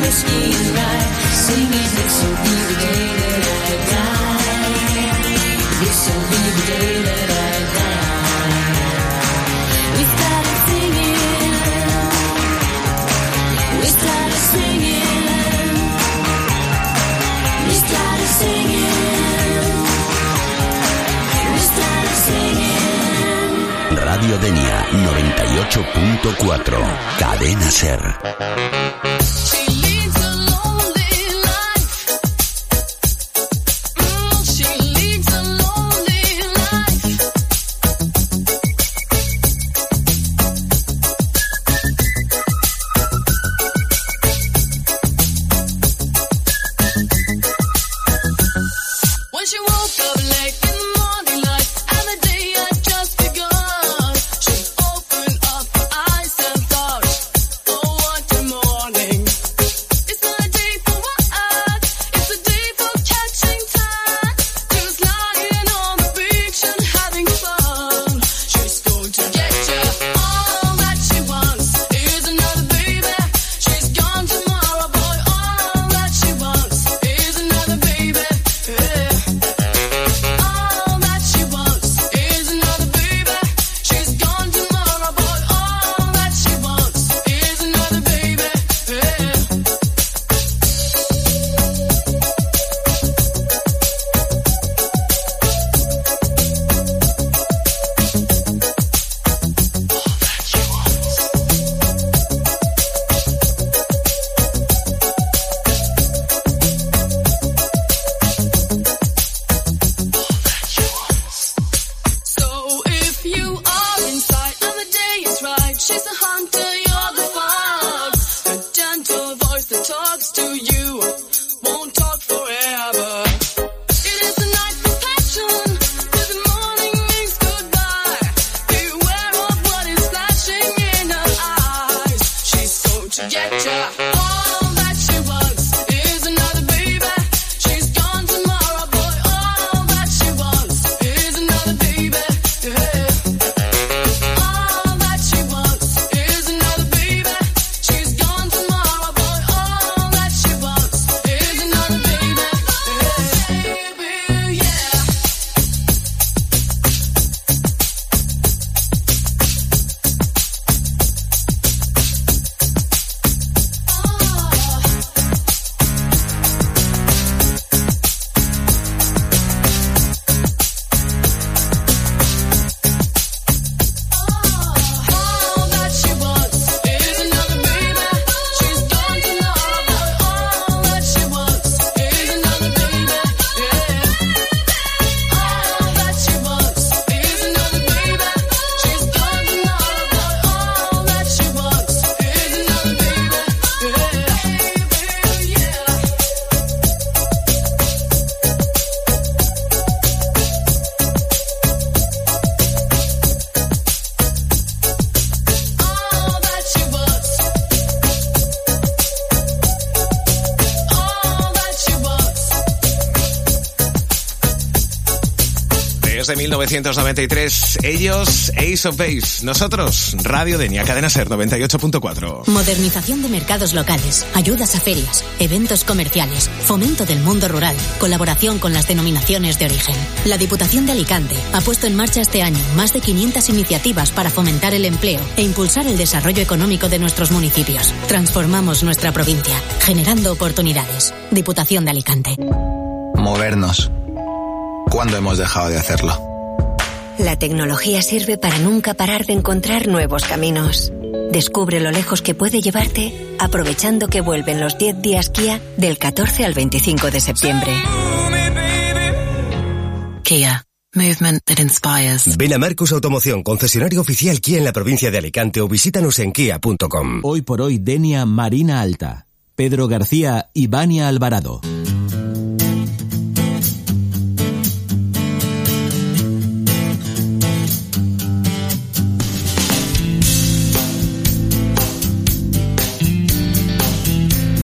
whiskey rye, singing this'll be the day that I die. This'll be the day that I die. We started singing. We started singing. We started singing. We started singing. Radio Denia 98.4. Cadena Ser. De 1993, ellos Ace of Base, nosotros Radio Denia, Cadena Ser 98.4. Modernización de mercados locales, ayudas a ferias, eventos comerciales, fomento del mundo rural, colaboración con las denominaciones de origen. La Diputación de Alicante ha puesto en marcha este año más de 500 iniciativas para fomentar el empleo e impulsar el desarrollo económico de nuestros municipios. Transformamos nuestra provincia, generando oportunidades. Diputación de Alicante. Movernos. ¿Cuándo hemos dejado de hacerlo? La tecnología sirve para nunca parar de encontrar nuevos caminos. Descubre lo lejos que puede llevarte aprovechando que vuelven los 10 días Kia del 14 al 25 de septiembre. Kia. Movement that inspires. Ven a Marcus Automoción, concesionario oficial Kia en la provincia de Alicante, o visítanos en kia.com. Hoy por hoy, Denia Marina Alta. Pedro García y Vania Alvarado.